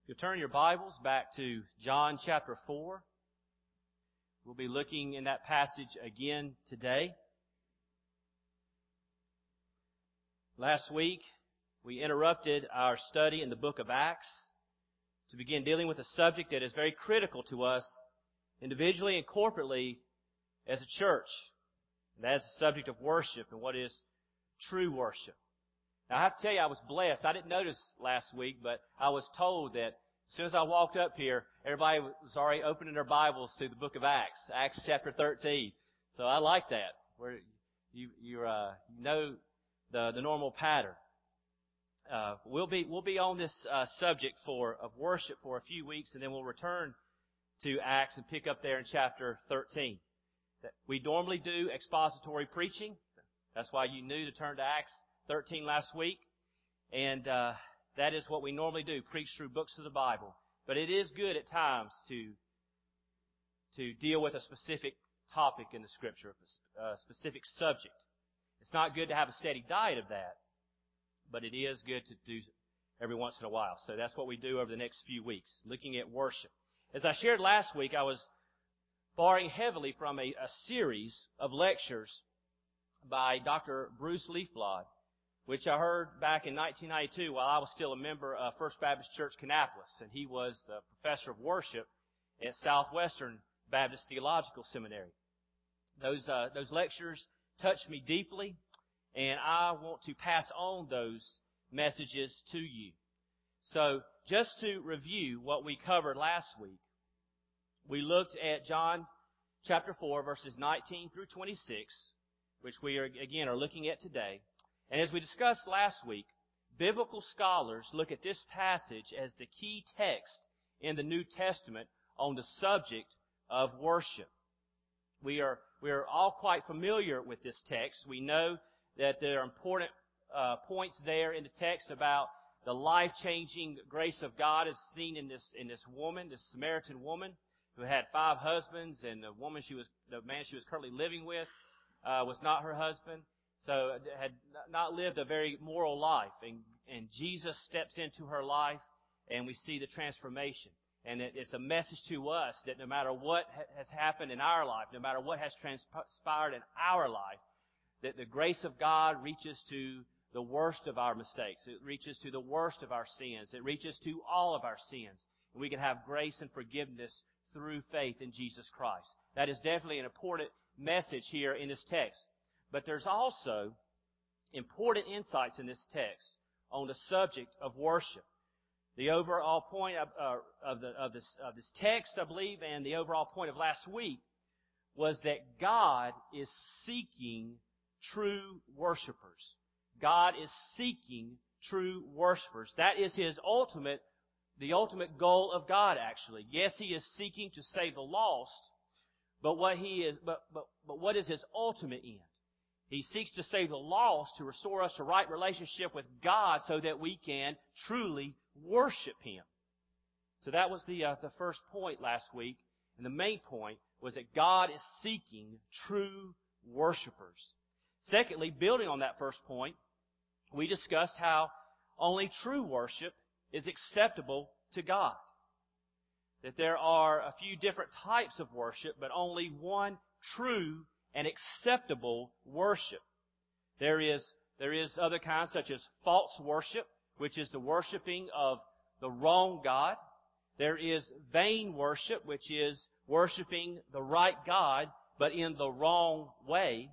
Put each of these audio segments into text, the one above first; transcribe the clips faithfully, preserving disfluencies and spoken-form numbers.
You'll turn your Bibles back to John chapter four. We'll be looking in that passage again today. Last week, we interrupted our study in the book of Acts to begin dealing with a subject that is very critical to us individually and corporately as a church. And that is the subject of worship and what is true worship. Now, I have to tell you, I was blessed. I didn't notice last week, but I was told that as soon as I walked up here, everybody was already opening their Bibles to the book of Acts, Acts chapter thirteen. So I like that, where you you uh, know the the normal pattern. Uh, we'll be we'll be on this uh, subject for of worship for a few weeks, and then we'll return to Acts and pick up there in chapter thirteen. We normally do expository preaching. That's why you knew to turn to Acts thirteen last week. And uh, that is what we normally do, preach through books of the Bible. But it is good at times to to deal with a specific topic in the Scripture, a specific subject. It's not good to have a steady diet of that, but it is good to do every once in a while. So that's what we do over the next few weeks, looking at worship. As I shared last week, I was borrowing heavily from a, a series of lectures by Doctor Bruce Leafblad, which I heard back in nineteen ninety-two while I was still a member of First Baptist Church Kannapolis, and he was the professor of worship at Southwestern Baptist Theological Seminary. Those uh, those lectures touched me deeply, and I want to pass on those messages to you. So, just to review what we covered last week, we looked at John chapter four, verses nineteen through twenty-six, which we are, again are looking at today. And as we discussed last week, biblical scholars look at this passage as the key text in the New Testament on the subject of worship. We are we are all quite familiar with this text. We know that there are important uh, points there in the text about the life-changing grace of God as seen in this in this woman, this Samaritan woman, who had five husbands, and the woman she was, the man she was currently living with, uh, was not her husband, so had not lived a very moral life. And, and Jesus steps into her life, and we see the transformation. And it, it's a message to us that no matter what ha- has happened in our life, no matter what has transpired in our life, that the grace of God reaches to the worst of our mistakes. It reaches to the worst of our sins. It reaches to all of our sins. And we can have grace and forgiveness through faith in Jesus Christ. That is definitely an important message here in this text. But there's also important insights in this text on the subject of worship. The overall point of, uh, of, the, of, this, of this text, I believe, and the overall point of last week was that God is seeking true worshipers. God is seeking true worshipers. That is His ultimate The ultimate goal of God, actually. Yes, He is seeking to save the lost, but what He is, but, but, but what is His ultimate end? He seeks to save the lost, to restore us to right relationship with God so that we can truly worship Him. So that was the, uh, the first point last week. And the main point was that God is seeking true worshipers. Secondly, building on that first point, we discussed how only true worship is acceptable to God. That there are a few different types of worship, but only one true and acceptable worship. There is, there is other kinds such as false worship, which is the worshiping of the wrong God. There is vain worship, which is worshiping the right God, but in the wrong way.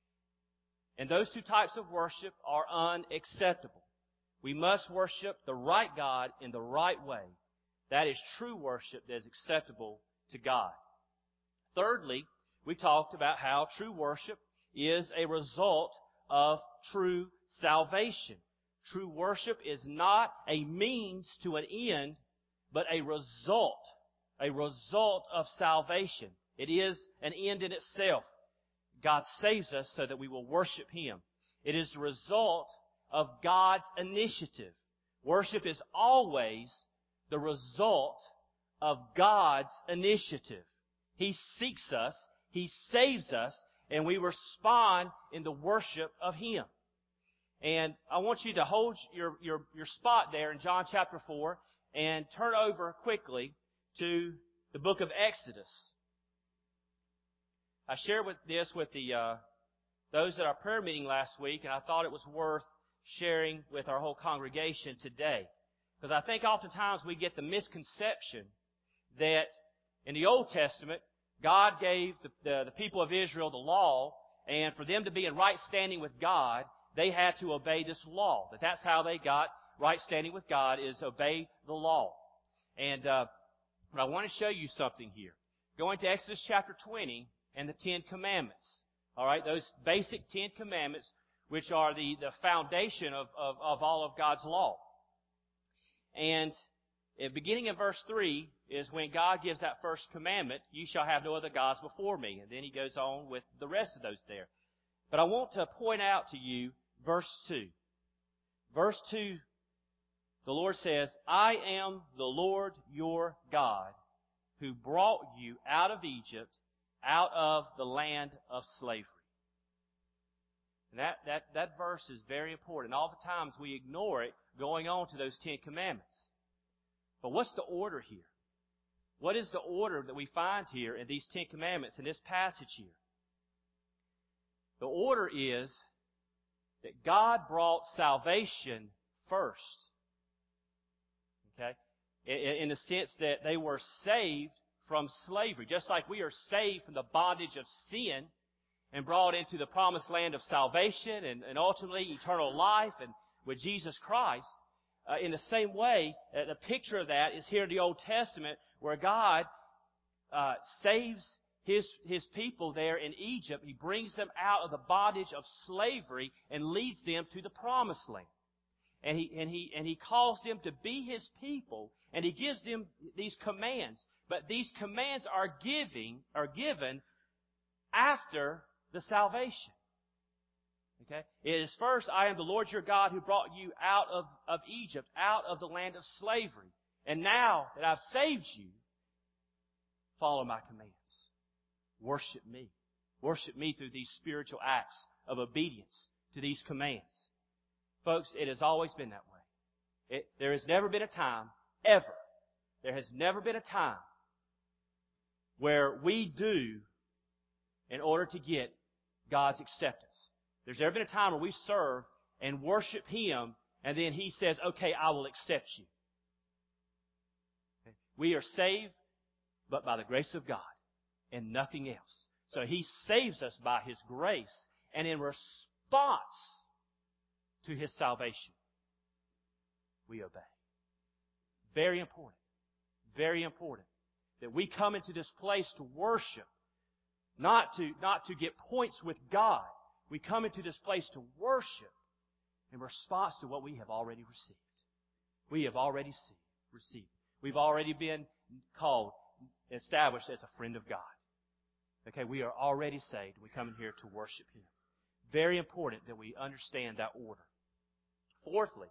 And those two types of worship are unacceptable. We must worship the right God in the right way. That is true worship that is acceptable to God. Thirdly, we talked about how true worship is a result of true salvation. True worship is not a means to an end, but a result, a result of salvation. It is an end in itself. God saves us so that we will worship Him. It is the result of God's initiative. Worship is always the result of God's initiative. He seeks us, He saves us, and we respond in the worship of Him. And I want you to hold your, your, your spot there in John chapter four and turn over quickly to the book of Exodus. I shared with this with the uh, those at our prayer meeting last week, and I thought it was worth sharing with our whole congregation today. Because I think oftentimes we get the misconception that in the Old Testament, God gave the, the, the people of Israel the law, and for them to be in right standing with God, they had to obey this law. That that's how they got right standing with God, is obey the law. And uh, but I want to show you something here. Going to Exodus chapter twenty and the Ten Commandments. All right, those basic Ten Commandments, which are the, the foundation of, of, of all of God's law. And beginning in verse three is when God gives that first commandment, you shall have no other gods before me. And then he goes on with the rest of those there. But I want to point out to you verse two. Verse two, the Lord says, I am the Lord your God who brought you out of Egypt, out of the land of slavery. And that, that, that verse is very important. All the times we ignore it going on to those Ten Commandments. But what's the order here? What is the order that we find here in these Ten Commandments, in this passage here? The order is that God brought salvation first. Okay? In the sense that they were saved from slavery. Just like we are saved from the bondage of sin and brought into the promised land of salvation and, and ultimately eternal life and with Jesus Christ. Uh, in the same way, uh, the picture of that is here in the Old Testament where God uh, saves His, his people there in Egypt. He brings them out of the bondage of slavery and leads them to the promised land. And he, and he, and he calls them to be His people, and He gives them these commands. But these commands are giving, are given after the salvation. Okay? It is first, I am the Lord your God who brought you out of, of Egypt, out of the land of slavery. And now that I've saved you, follow my commands. Worship me. Worship me through these spiritual acts of obedience to these commands. Folks, it has always been that way. It, there has never been a time, ever, there has never been a time where we do in order to get God's acceptance. There's never been a time where we serve and worship Him, and then He says, okay, I will accept you. Okay? We are saved, but by the grace of God and nothing else. So He saves us by His grace, and in response to His salvation, we obey. Very important. Very important that we come into this place to worship, not to, not to get points with God. We come into this place to worship in response to what we have already received. We have already see, received. We've already been called, established as a friend of God. Okay, we are already saved. We come in here to worship Him. Very important that we understand that order. Fourthly,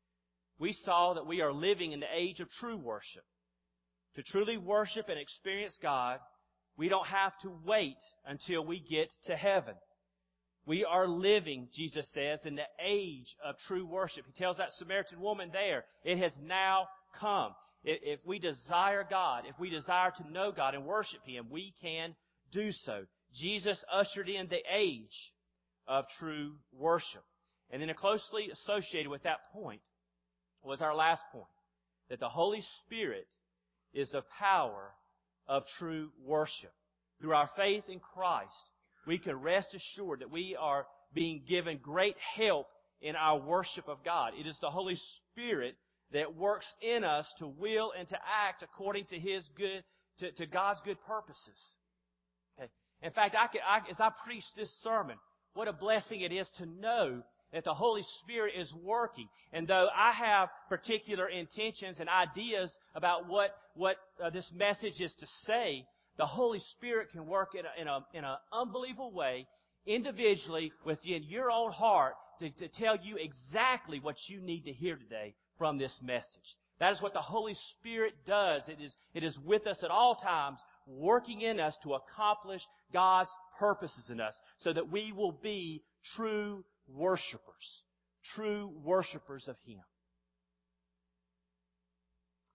we saw that we are living in the age of true worship. To truly worship and experience God, we don't have to wait until we get to heaven. We are living, Jesus says, in the age of true worship. He tells that Samaritan woman there, it has now come. If we desire God, if we desire to know God and worship Him, we can do so. Jesus ushered in the age of true worship. And then closely associated with that point was our last point, that the Holy Spirit is the power of true worship. Through our faith in Christ, we can rest assured that we are being given great help in our worship of God. It is the Holy Spirit that works in us to will and to act according to His good, to, to God's good purposes. Okay. In fact, I could, I, as I preach this sermon, what a blessing it is to know that the Holy Spirit is working. And though I have particular intentions and ideas about what, what uh, this message is to say, the Holy Spirit can work in a, in a, in an unbelievable way, individually, within your own heart, to, to tell you exactly what you need to hear today from this message. That is what the Holy Spirit does. It is, it is with us at all times, working in us to accomplish God's purposes in us, so that we will be true worshipers. True worshipers of Him.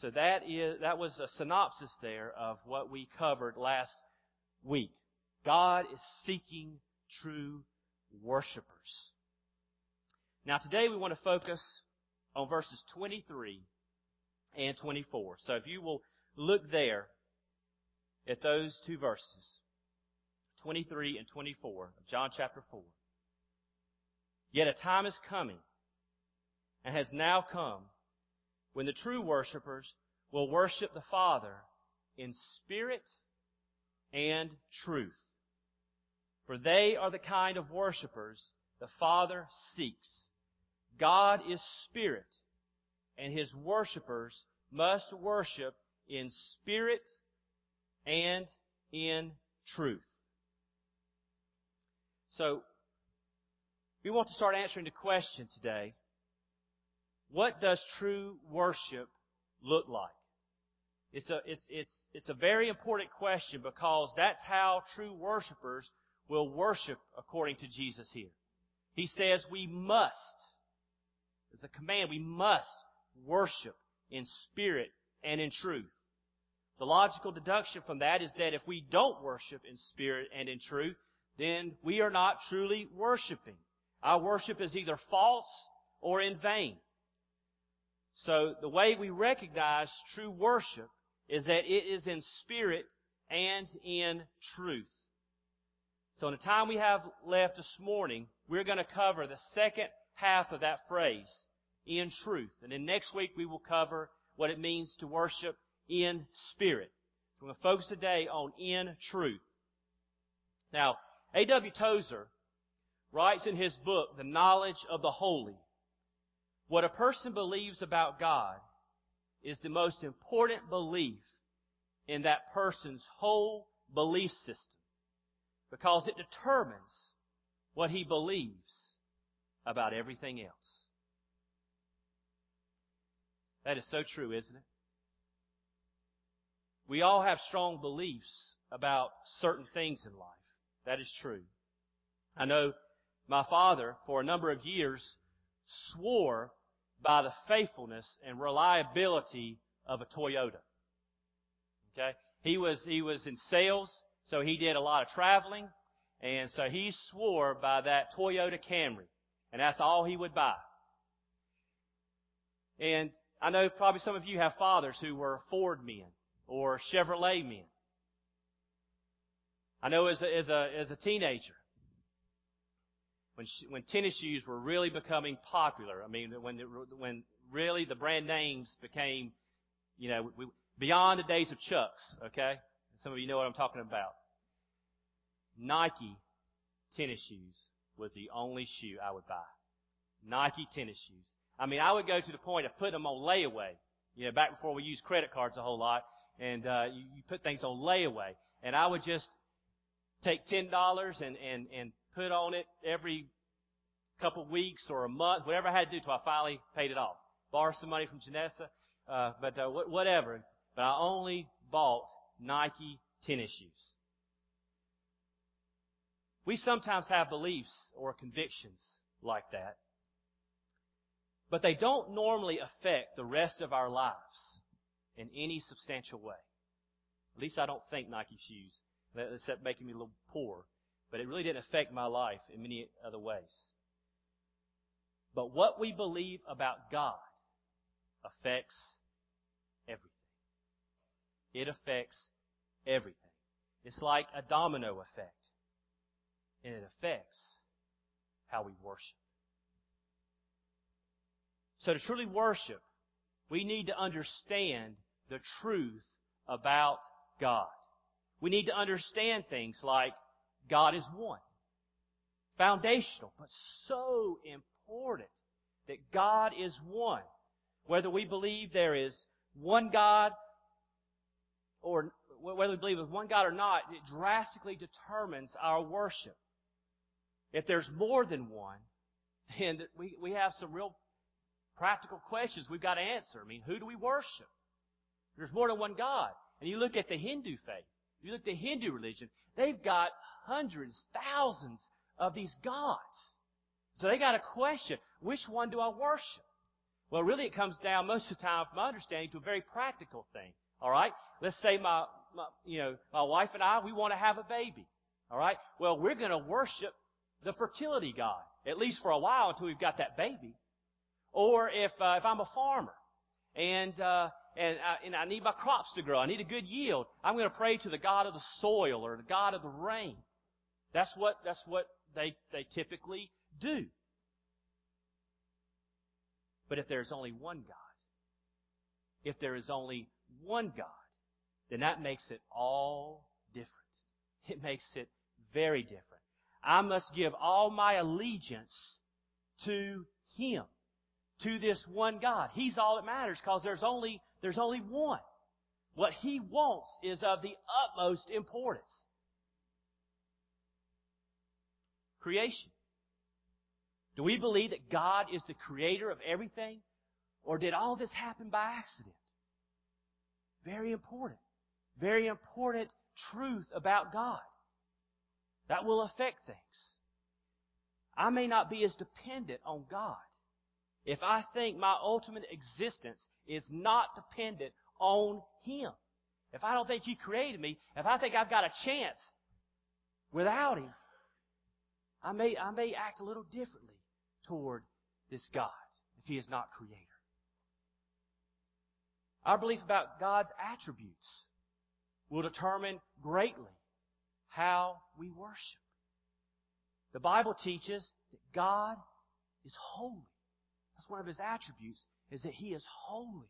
So that is that was a synopsis there of what we covered last week. God is seeking true worshipers. Now today we want to focus on verses twenty-three and twenty-four. So if you will look there at those two verses, twenty-three and twenty-four of John chapter four. Yet a time is coming, and has now come, when the true worshipers will worship the Father in spirit and truth. For they are the kind of worshipers the Father seeks. God is spirit, and His worshipers must worship in spirit and in truth. So, we want to start answering the question today, what does true worship look like? It's a, it's, it's, it's a very important question because that's how true worshipers will worship according to Jesus here. He says we must, it's a command, we must worship in spirit and in truth. The logical deduction from that is that if we don't worship in spirit and in truth, then we are not truly worshiping. Our worship is either false or in vain. So the way we recognize true worship is that it is in spirit and in truth. So in the time we have left this morning, we're going to cover the second half of that phrase, in truth. And then next week we will cover what it means to worship in spirit. We're going to focus today on in truth. Now, A W Tozer writes in his book, The Knowledge of the Holy, what a person believes about God is the most important belief in that person's whole belief system, because it determines what he believes about everything else. That is so true, isn't it? We all have strong beliefs about certain things in life. That is true. I know my father, for a number of years, swore by the faithfulness and reliability of a Toyota. Okay? He was, he was in sales, so he did a lot of traveling, and so he swore by that Toyota Camry, and that's all he would buy. And I know probably some of you have fathers who were Ford men or Chevrolet men. I know as a, as a, as a teenager, when sh- when tennis shoes were really becoming popular, I mean, when it, when really the brand names became, you know, we, beyond the days of Chucks, okay? Some of you know what I'm talking about. Nike tennis shoes was the only shoe I would buy. Nike tennis shoes. I mean, I would go to the point of putting them on layaway. You know, back before we used credit cards a whole lot, and uh, you, you put things on layaway, and I would just take ten dollars and and and put on it every couple of weeks or a month, whatever I had to do till I finally paid it off. Borrow some money from Janessa, uh, but uh, whatever. But I only bought Nike tennis shoes. We sometimes have beliefs or convictions like that, but they don't normally affect the rest of our lives in any substantial way. At least I don't think Nike shoes, except making me a little poor. But it really didn't affect my life in many other ways. But what we believe about God affects everything. It affects everything. It's like a domino effect. And it affects how we worship. So to truly worship, we need to understand the truth about God. We need to understand things like God is one. Foundational, but so important that God is one. Whether we believe there is one God or whether we believe there's one God or not, it drastically determines our worship. If there's more than one, then we, we have some real practical questions we've got to answer. I mean, who do we worship? There's more than one God. And you look at the Hindu faith. You look at the Hindu religion. They've got hundreds, thousands of these gods. So they got a question. Which one do I worship? Well, really it comes down most of the time, from my understanding, to a very practical thing. All right? Let's say my, my you know, my wife and I, we want to have a baby. All right? Well, we're going to worship the fertility god, at least for a while until we've got that baby. Or if uh, if I'm a farmer and uh, and I, and I need my crops to grow, I need a good yield, I'm going to pray to the God of the soil or the God of the rain. That's what that's what they they typically do. But if there's only one God, if there is only one God, then that makes it all different. It makes it very different. I must give all my allegiance to Him, to this one God. He's all that matters because there's only, there's only one. What He wants is of the utmost importance. Creation. Do we believe that God is the creator of everything? Or did all this happen by accident? Very important. Very important truth about God. That will affect things. I may not be as dependent on God if I think my ultimate existence is not dependent on Him. If I don't think He created me, if I think I've got a chance without Him, I may, I may act a little differently toward this God if He is not creator. Our belief about God's attributes will determine greatly how we worship. The Bible teaches that God is holy. That's one of His attributes, is that He is holy.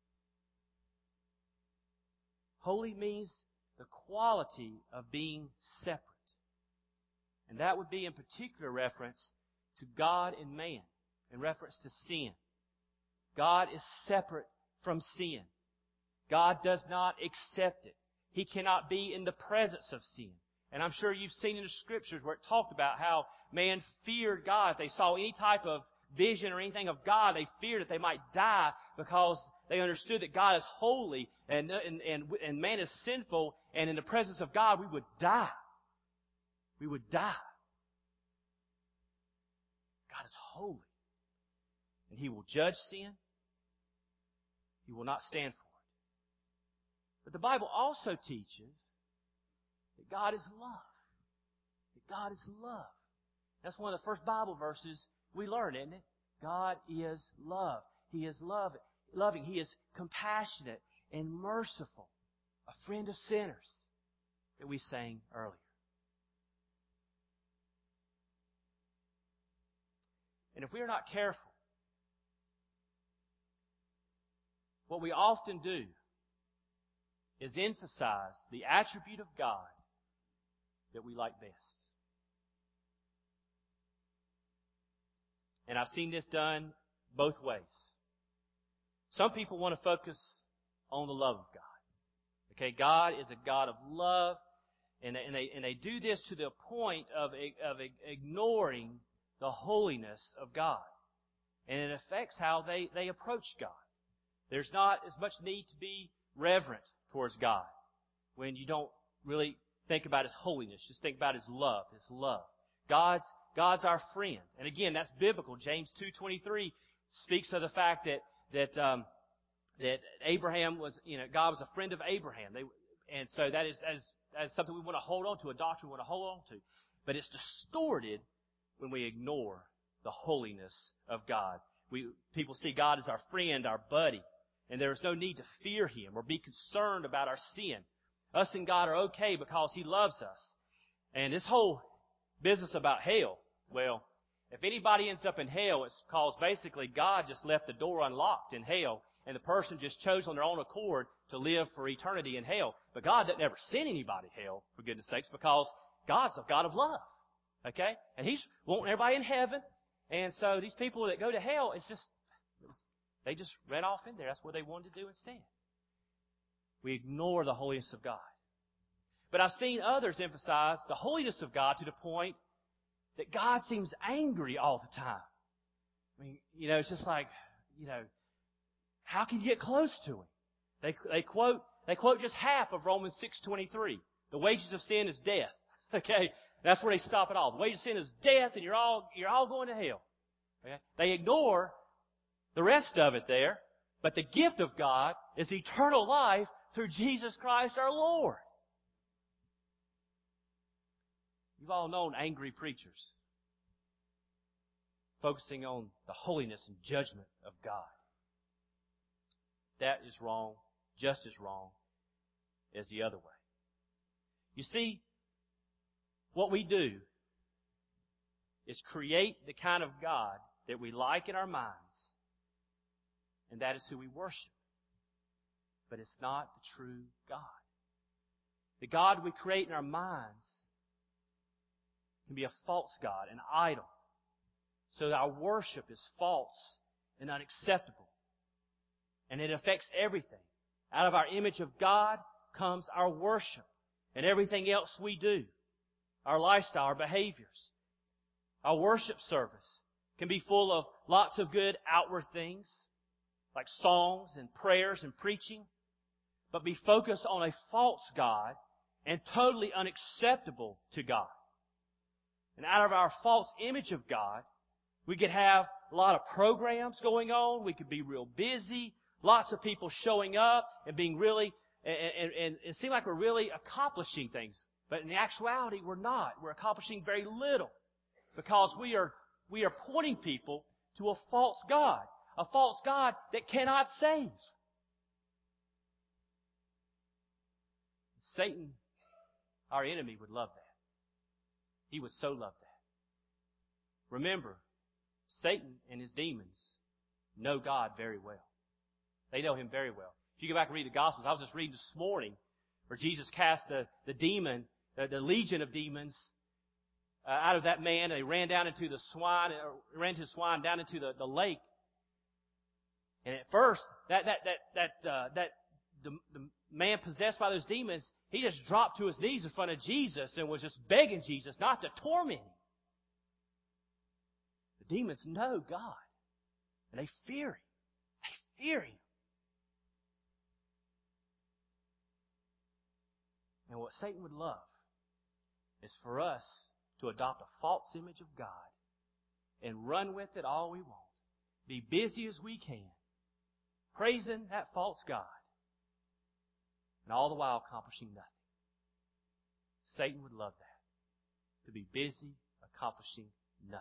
Holy means the quality of being separate. And that would be in particular reference to God and man, in reference to sin. God is separate from sin. God does not accept it. He cannot be in the presence of sin. And I'm sure you've seen in the Scriptures where it talked about how man feared God. If they saw any type of vision or anything of God, they feared that they might die because they understood that God is holy and, and, and, and man is sinful, and in the presence of God we would die. We would die. God is holy. And He will judge sin. He will not stand for it. But the Bible also teaches that God is love. That God is love. That's one of the first Bible verses we learn, isn't it? God is love. He is love, loving. He is compassionate and merciful. A friend of sinners that we sang earlier. And if we are not careful, what we often do is emphasize the attribute of God that we like best. And I've seen this done both ways. Some people want to focus on the love of God. Okay, God is a God of love, and they, and they, and they do this to the point of, of ignoring the holiness of God. And it affects how they, they approach God. There's not as much need to be reverent towards God when you don't really think about His holiness. Just think about His love, His love. God's, God's our friend. And again, that's biblical. James two twenty-three speaks of the fact that, that, um, that Abraham was, you know, God was a friend of Abraham. They, and so that is, that is, that is something we want to hold on to, a doctrine we want to hold on to. But it's distorted when we ignore the holiness of God. We, people see God as our friend, our buddy, and there is no need to fear Him or be concerned about our sin. Us and God are okay because He loves us. And this whole business about hell, well, if anybody ends up in hell, it's because basically God just left the door unlocked in hell, and the person just chose on their own accord to live for eternity in hell. But God doesn't ever send anybody to hell, for goodness sakes, because God's a God of love. Okay? And He's wanting everybody in heaven. And so these people that go to hell, it's just, they just ran off in there. That's what they wanted to do instead. We ignore the holiness of God. But I've seen others emphasize the holiness of God to the point that God seems angry all the time. I mean, you know, it's just like, you know, how can you get close to Him? They, they quote, they quote just half of Romans six twenty-three. The wages of sin is death. Okay? That's where they stop it all. The wages of sin is death, and you're all, you're all going to hell. Okay? They ignore the rest of it there. But the gift of God is eternal life through Jesus Christ our Lord. You've all known angry preachers focusing on the holiness and judgment of God. That is wrong, just as wrong as the other way. You see, what we do is create the kind of God that we like in our minds, and that is who we worship. But it's not the true God. The God we create in our minds can be a false God, an idol. So that our worship is false and unacceptable. And it affects everything. Out of our image of God comes our worship and everything else we do. Our lifestyle, our behaviors. Our worship service can be full of lots of good outward things, like songs and prayers and preaching, but be focused on a false God and totally unacceptable to God. And out of our false image of God, we could have a lot of programs going on. We could be real busy. Lots of people showing up and being really, and, and, and it seems like we're really accomplishing things. But in actuality, we're not. We're accomplishing very little. Because we are, we are pointing people to a false God. A false God that cannot save. Satan, our enemy, would love that. He would so love that. Remember, Satan and his demons know God very well. They know Him very well. If you go back and read the Gospels, I was just reading this morning where Jesus cast the, the demon, the, the legion of demons uh, out of that man. They ran down into the swine, or ran to the swine down into the, the lake. And at first, that that that that uh, that the, the man possessed by those demons, he just dropped to his knees in front of Jesus and was just begging Jesus not to torment him. The demons know God, and they fear Him. They fear Him. And what Satan would love is for us to adopt a false image of God and run with it all we want. Be busy as we can, praising that false God, and all the while accomplishing nothing. Satan would love that, to be busy accomplishing nothing.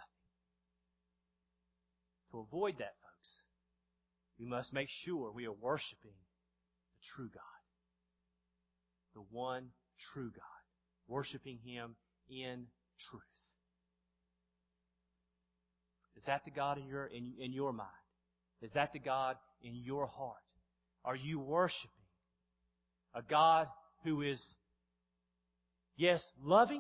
To avoid that, folks, we must make sure we are worshiping the true God. The one true God. Worshiping Him in truth. Is that the God in your, in, in your mind? Is that the God in your heart? Are you worshiping a God who is, yes, loving?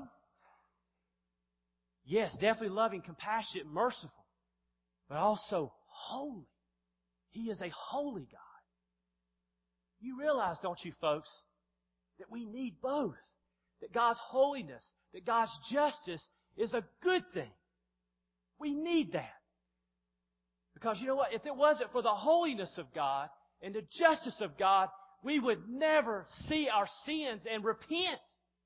Yes, definitely loving, compassionate, merciful. But also holy. He is a holy God. You realize, don't you, folks, that we need both. That God's holiness, that God's justice is a good thing. We need that. Because you know what? If it wasn't for the holiness of God and the justice of God, we would never see our sins and repent.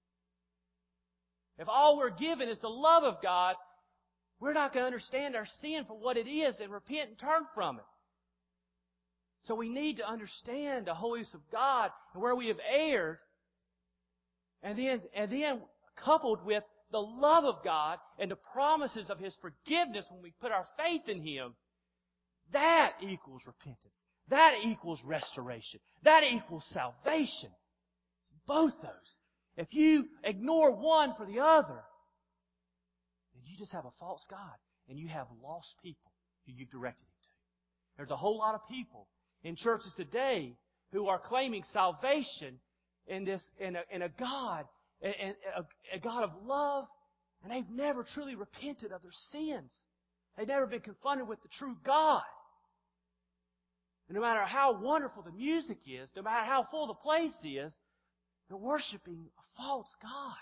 If all we're given is the love of God, we're not going to understand our sin for what it is and repent and turn from it. So we need to understand the holiness of God and where we have erred. And then, and then coupled with the love of God and the promises of His forgiveness when we put our faith in Him, that equals repentance. That equals restoration. That equals salvation. It's both those. If you ignore one for the other, then you just have a false God and you have lost people who you've directed Him to. There's a whole lot of people in churches today who are claiming salvation in this, in a, in a God, in a, a God of love, and they've never truly repented of their sins. They've never been confronted with the true God. And no matter how wonderful the music is, no matter how full the place is, they're worshiping a false God.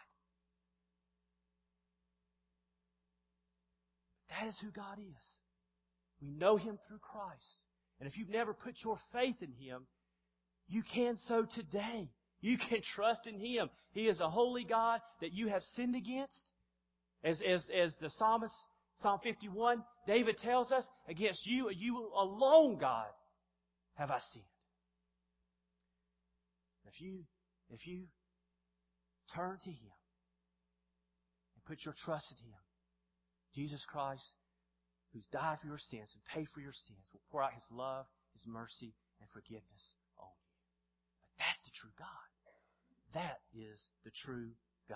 That is who God is. We know Him through Christ. And if you've never put your faith in Him, you can so today. You can trust in Him. He is a holy God that you have sinned against. As, as, as the psalmist Psalm fifty-one, David tells us, against you, you alone, God, have I sinned. If you, if you turn to Him and put your trust in Him, Jesus Christ, who's died for your sins and paid for your sins, will pour out His love, His mercy, and forgiveness on you. But that's the true God. That is the true God.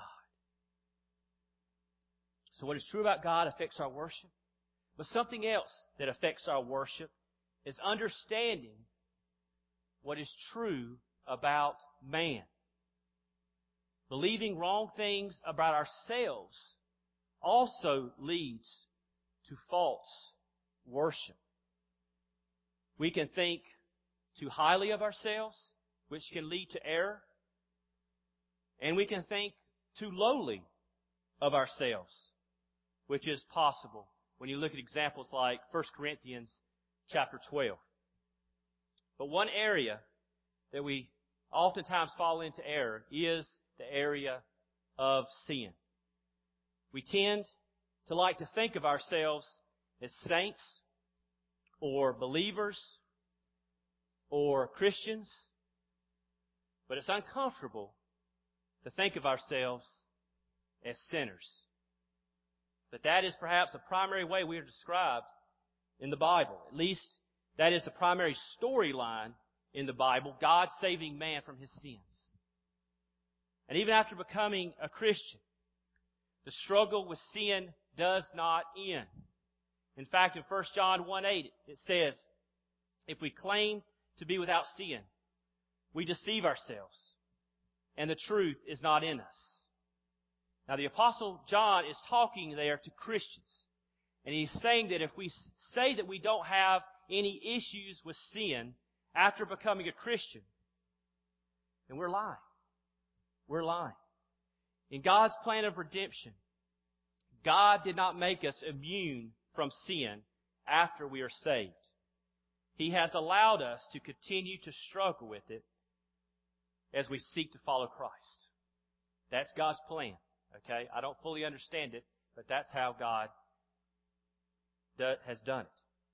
So what is true about God affects our worship. But something else that affects our worship is understanding what is true about man. Believing wrong things about ourselves also leads to false worship. We can think too highly of ourselves, which can lead to error. And we can think too lowly of ourselves, which is possible when you look at examples like First Corinthians chapter twelve. But one area that we oftentimes fall into error is the area of sin. We tend to like to think of ourselves as saints or believers or Christians, but it's uncomfortable to think of ourselves as sinners. But that is perhaps a primary way we are described in the Bible. At least that is the primary storyline in the Bible, God saving man from his sins. And even after becoming a Christian, the struggle with sin does not end. In fact, in First John one eight, it says, if we claim to be without sin, we deceive ourselves, and the truth is not in us. Now, the Apostle John is talking there to Christians, and he's saying that if we say that we don't have any issues with sin after becoming a Christian, then we're lying. We're lying. In God's plan of redemption, God did not make us immune from sin after we are saved. He has allowed us to continue to struggle with it as we seek to follow Christ. That's God's plan. Okay? I don't fully understand it, but that's how God has done it.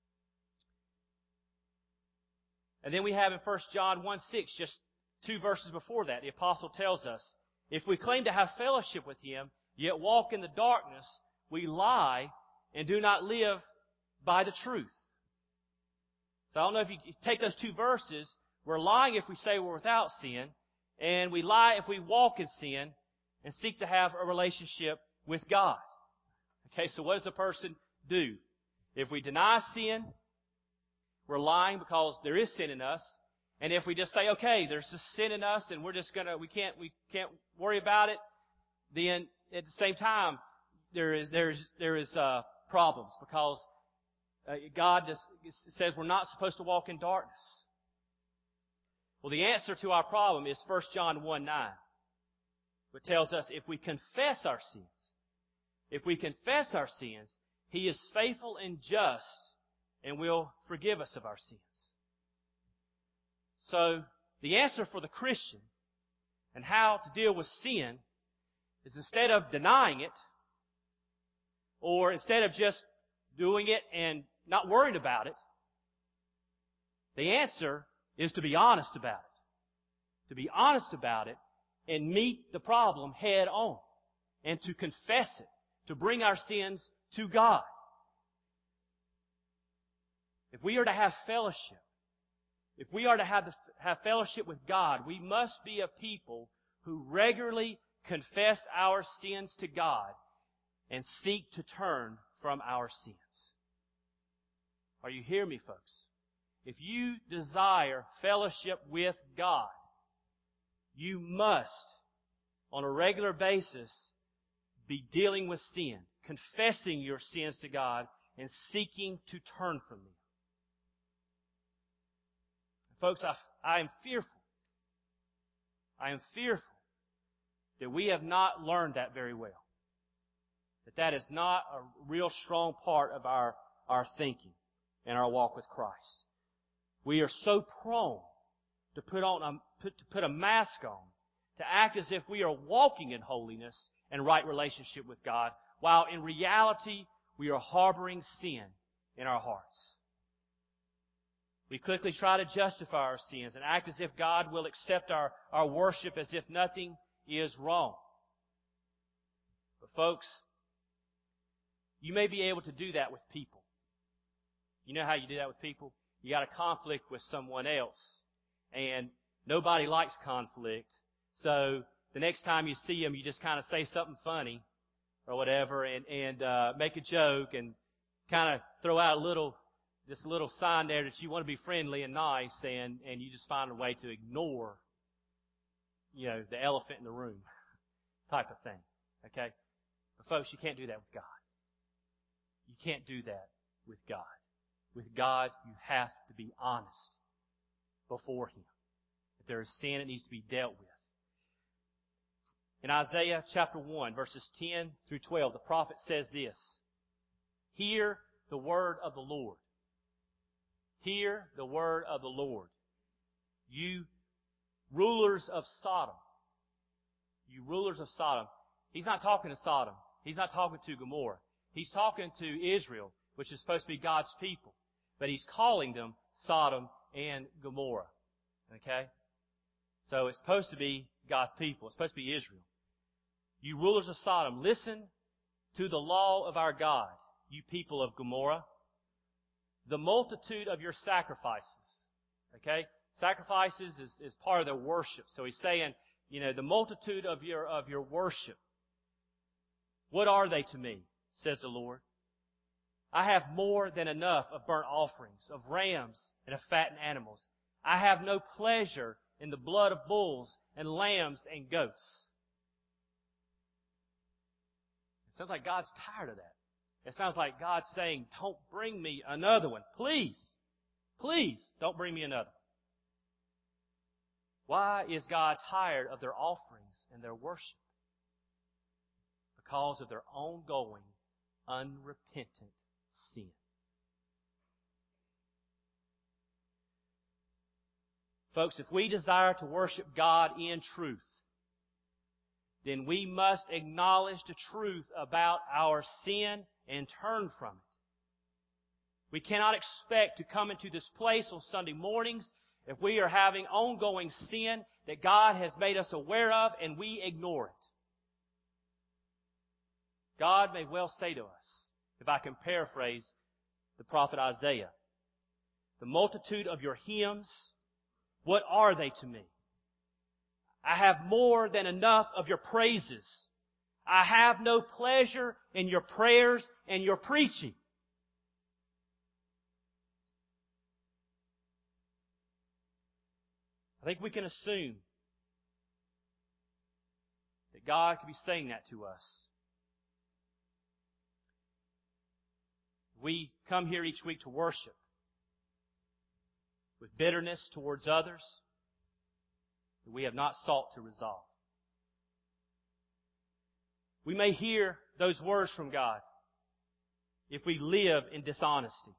And then we have in First John one six, just two verses before that, the apostle tells us, if we claim to have fellowship with Him, yet walk in the darkness, we lie and do not live by the truth. So I don't know if you take those two verses, we're lying if we say we're without sin, and we lie if we walk in sin and seek to have a relationship with God. Okay, so what does a person do? If we deny sin, we're lying because there is sin in us. And if we just say, okay, there's this sin in us and we're just gonna, we can't, we can't worry about it, then at the same time, there is, there's, there is, uh, problems because uh, God just says we're not supposed to walk in darkness. Well, the answer to our problem is First John one nine, which tells us if we confess our sins, if we confess our sins, He is faithful and just and will forgive us of our sins. So, the answer for the Christian and how to deal with sin is instead of denying it, or instead of just doing it and not worried about it, the answer is to be honest about it. To be honest about it and meet the problem head on. And to confess it. To bring our sins to God. If we are to have fellowship, if we are to have, the, have fellowship with God, we must be a people who regularly confess our sins to God and seek to turn from our sins. Are you hearing me, folks? If you desire fellowship with God, you must, on a regular basis, be dealing with sin, confessing your sins to God, and seeking to turn from them. Folks, I, I am fearful. I am fearful that we have not learned that very well. That that is not a real strong part of our, our thinking and our walk with Christ. We are so prone to put on a, put, to put a mask on, to act as if we are walking in holiness and right relationship with God, while in reality we are harboring sin in our hearts. We quickly try to justify our sins and act as if God will accept our, our worship as if nothing is wrong. But folks, you may be able to do that with people. You know how you do that with people? You got a conflict with someone else, and nobody likes conflict. So the next time you see them, you just kind of say something funny or whatever, and and uh, make a joke and kind of throw out a little this little sign there that you want to be friendly and nice, and and you just find a way to ignore, you know, the elephant in the room type of thing. Okay, but folks, you can't do that with God. You can't do that with God. With God, you have to be honest before Him. If there is sin, it needs to be dealt with. In Isaiah chapter one, verses ten through twelve, the prophet says this: Hear the word of the Lord. Hear the word of the Lord. You rulers of Sodom. You rulers of Sodom. He's not talking to Sodom. He's not talking to Gomorrah. He's talking to Israel, which is supposed to be God's people. But He's calling them Sodom and Gomorrah. Okay? So it's supposed to be God's people. It's supposed to be Israel. You rulers of Sodom, listen to the law of our God, you people of Gomorrah. The multitude of your sacrifices. Okay? Sacrifices is, is part of their worship. So He's saying, you know, the multitude of your, of your worship. What are they to me, says the Lord? I have more than enough of burnt offerings, of rams and of fattened animals. I have no pleasure in the blood of bulls and lambs and goats. It sounds like God's tired of that. It sounds like God's saying, don't bring me another one. Please, please don't bring me another. Why is God tired of their offerings and their worship? Because of their ongoing, unrepentant sin. Folks, if we desire to worship God in truth, then we must acknowledge the truth about our sin and turn from it. We cannot expect to come into this place on Sunday mornings if we are having ongoing sin that God has made us aware of and we ignore it. God may well say to us, if I can paraphrase the prophet Isaiah, the multitude of your hymns, what are they to me? I have more than enough of your praises. I have no pleasure in your prayers and your preaching. I think we can assume that God could be saying that to us. We come here each week to worship with bitterness towards others that we have not sought to resolve. We may hear those words from God if we live in dishonesty.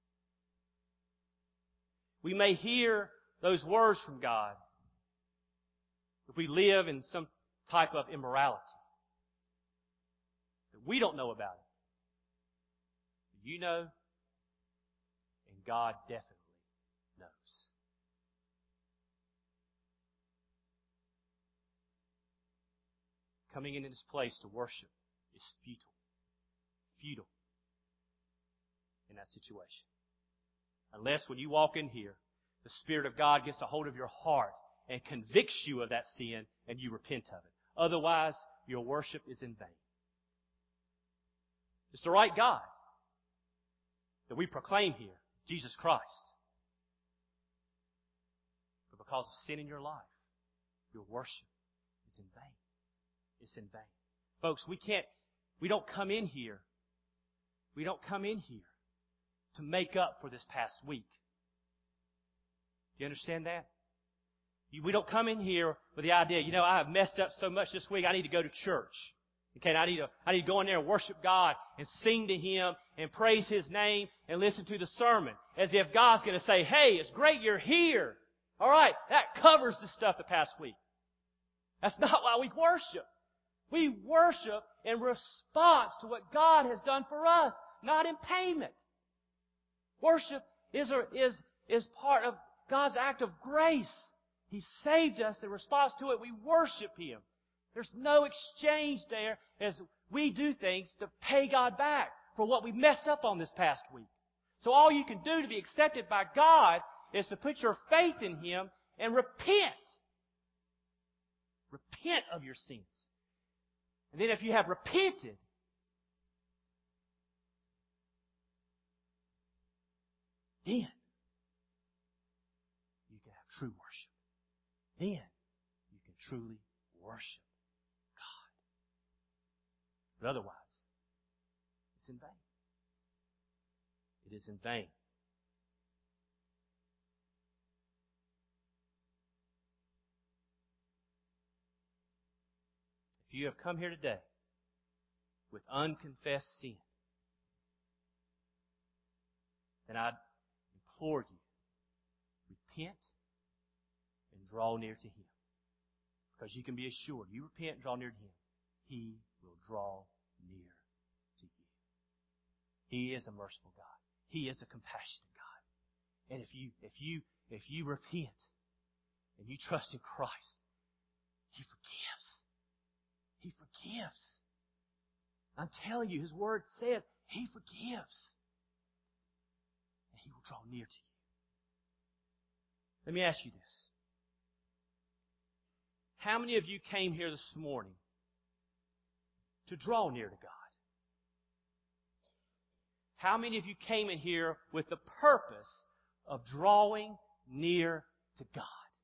We may hear those words from God if we live in some type of immorality that we don't know about it. You know, and God definitely knows. Coming into this place to worship is futile. Futile in that situation. Unless when you walk in here, the Spirit of God gets a hold of your heart and convicts you of that sin and you repent of it. Otherwise, your worship is in vain. It's the right God that we proclaim here, Jesus Christ. But because of sin in your life, your worship is in vain. It's in vain. Folks, we can't, we don't come in here, we don't come in here to make up for this past week. Do you understand that? We don't come in here with the idea, you know, I have messed up so much this week, I need to go to church. Okay, I need to, I need to go in there and worship God and sing to Him and praise His name and listen to the sermon. As if God's going to say, hey, it's great you're here. All right, that covers the stuff the past week. That's not why we worship. We worship in response to what God has done for us. not in payment. Worship is, a, is, is part of God's act of grace. He saved us. In response to it, we worship Him. There's no exchange there as we do things to pay God back for what we messed up on this past week. So all you can do to be accepted by God is to put your faith in Him and repent. Repent of your sins. And then if you have repented, then you can have true worship. Then you can truly worship God. But otherwise, it's in vain. It is in vain. If you have come here today with unconfessed sin, then I implore you, repent and draw near to Him. Because you can be assured, you repent and draw near to Him, He will draw near to you. He is a merciful God. He is a compassionate God. And if you, if you, if you repent and you trust in Christ, He forgives. He forgives. I'm telling you, His Word says He forgives. And He will draw near to you. Let me ask you this. How many of you came here this morning to draw near to God? How many of you came in here with the purpose of drawing near to God?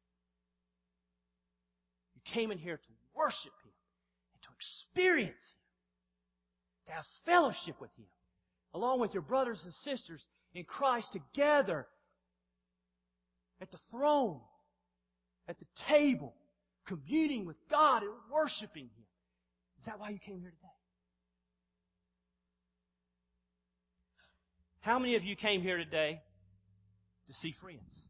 You came in here to worship Him, and to experience Him, to have fellowship with Him, along with your brothers and sisters in Christ together at the throne, at the table, communing with God and worshiping Him. Is that why you came here today? How many of you came here today to see friends?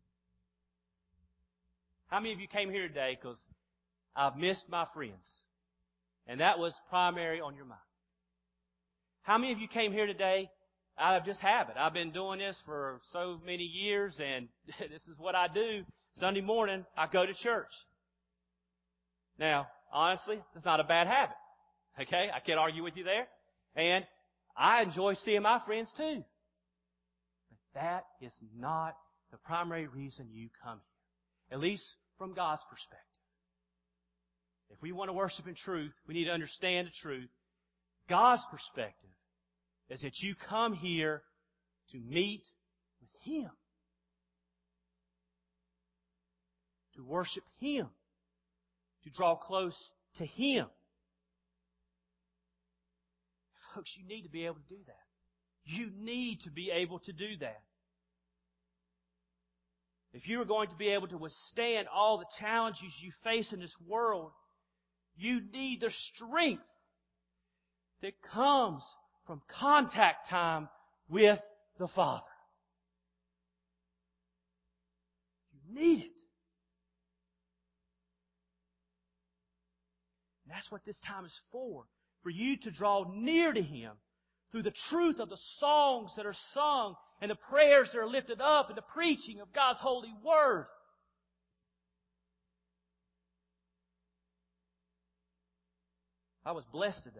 How many of you came here today because I've missed my friends? And that was primary on your mind. How many of you came here today out of just habit? I've been doing this for so many years, and this is what I do. Sunday morning, I go to church. Now, honestly, that's not a bad habit. Okay? I can't argue with you there. And I enjoy seeing my friends too. But that is not the primary reason you come here. At least from God's perspective. If we want to worship in truth, we need to understand the truth. God's perspective is that you come here to meet with Him. To worship Him. To draw close to Him. Folks, you need to be able to do that. You need to be able to do that. If you are going to be able to withstand all the challenges you face in this world, you need the strength that comes from contact time with the Father. You need it. And that's what this time is for. For you to draw near to Him through the truth of the songs that are sung and the prayers that are lifted up and the preaching of God's holy Word. I was blessed today.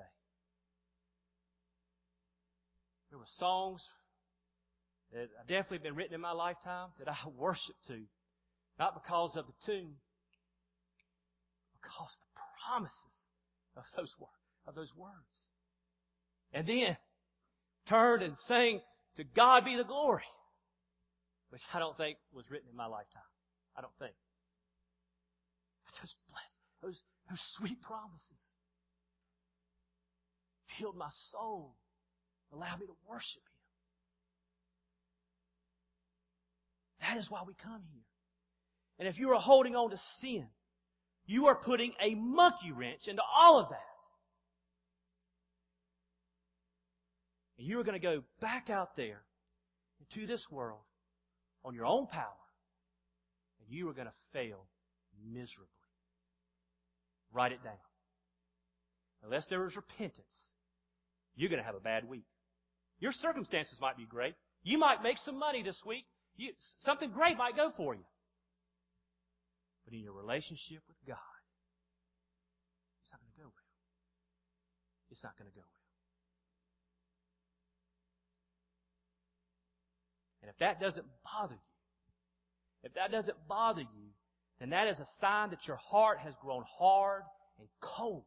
There were songs that have definitely been written in my lifetime that I worship to. Not because of the tune, because of the promises of those words. Of those words. And then turned and sang "To God Be the Glory," which I don't think was written in my lifetime. I don't think. But those blessed, those, those sweet promises filled my soul, allowed me to worship Him. That is why we come here. And if you are holding on to sin, you are putting a monkey wrench into all of that. And you are going to go back out there into this world on your own power. And you are going to fail miserably. Write it down. Unless there is repentance, you're going to have a bad week. Your circumstances might be great. You might make some money this week. You, something great might go for you. But in your relationship with God, it's not going to go well. It's not going to go well. And if that doesn't bother you, if that doesn't bother you, then that is a sign that your heart has grown hard and cold.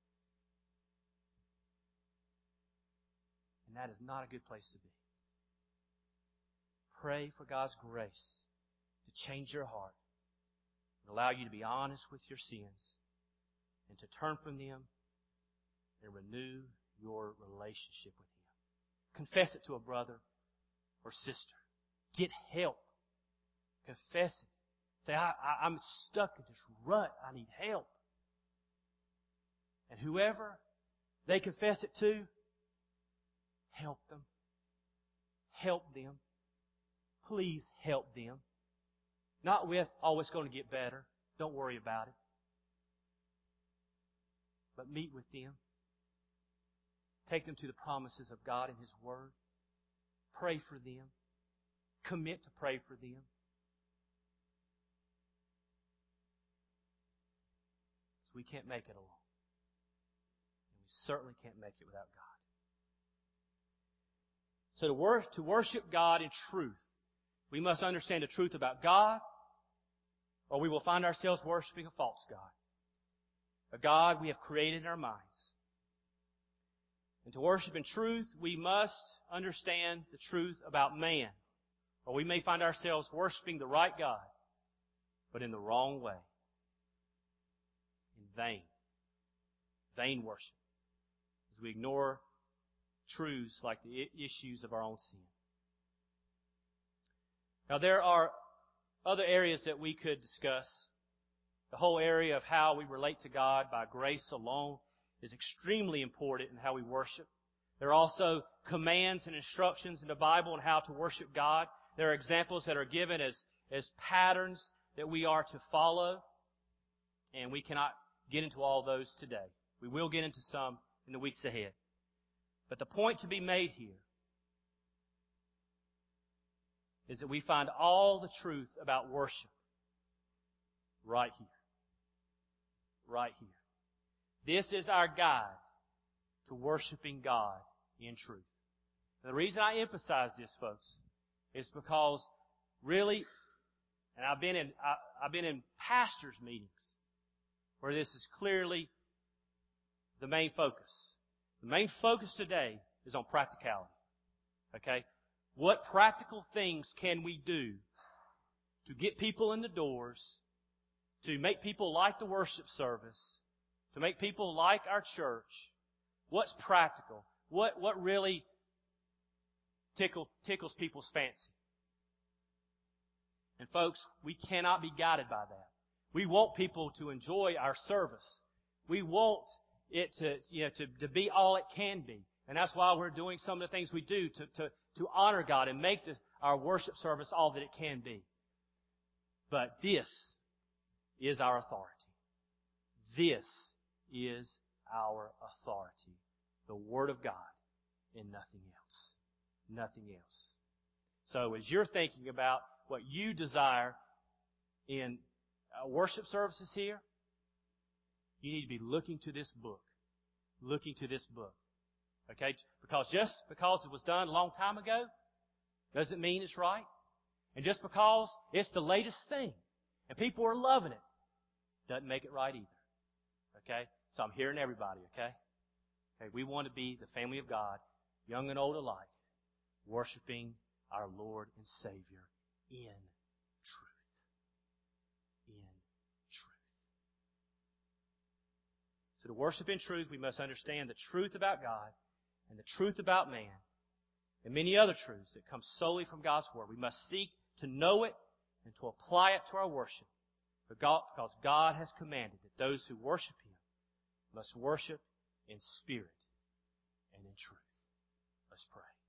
And that is not a good place to be. Pray for God's grace to change your heart and allow you to be honest with your sins and to turn from them and renew your relationship with Him. Confess it to a brother or sister. Get help. Confess it. Say, I, I, I'm stuck in this rut. I need help. And whoever they confess it to, help them. Help them. Please help them. Not with, oh, it's going to get better. Don't worry about it. But meet with them. Take them to the promises of God and His Word. Pray for them. Commit to pray for them. So we can't make it alone. And we certainly can't make it without God. So to, wor- to worship God in truth, we must understand the truth about God, or we will find ourselves worshiping a false God. A God we have created in our minds. And to worship in truth, we must understand the truth about man, or we may find ourselves worshiping the right God, but in the wrong way. In vain. Vain worship. As we ignore truths like the issues of our own sin. Now there are other areas that we could discuss. The whole area of how we relate to God by grace alone is extremely important in how we worship. There are also commands and instructions in the Bible on how to worship God. There are examples that are given as, as patterns that we are to follow. And we cannot get into all those today. We will get into some in the weeks ahead. But the point to be made here is that we find all the truth about worship right here. Right here. This is our guide to worshiping God in truth. And the reason I emphasize this, folks, is because really, and I've been in I, I've been in pastors' meetings where this is clearly the main focus. The main focus today is on practicality. Okay? What practical things can we do to get people in the doors, to make people like the worship service, to make people like our church? What's practical? What what really tickle, tickles people's fancy? And folks, we cannot be guided by that. We want people to enjoy our service. We want it to, you know, to, to be all it can be. And that's why we're doing some of the things we do to, to, to honor God and make the, our worship service all that it can be. But this is our authority. This is our authority. The Word of God and nothing else. Nothing else. So as you're thinking about what you desire in uh, worship services here, you need to be looking to this book. Looking to this book. Okay? Because just because it was done a long time ago doesn't mean it's right. And just because it's the latest thing and people are loving it doesn't make it right either. Okay? So I'm hearing everybody, okay? Okay, we want to be the family of God, young and old alike, worshiping our Lord and Savior in truth. In truth. So to worship in truth, we must understand the truth about God and the truth about man and many other truths that come solely from God's Word. We must seek to know it and to apply it to our worship. Because God has commanded that those who worship Him must worship in spirit and in truth. Let's pray.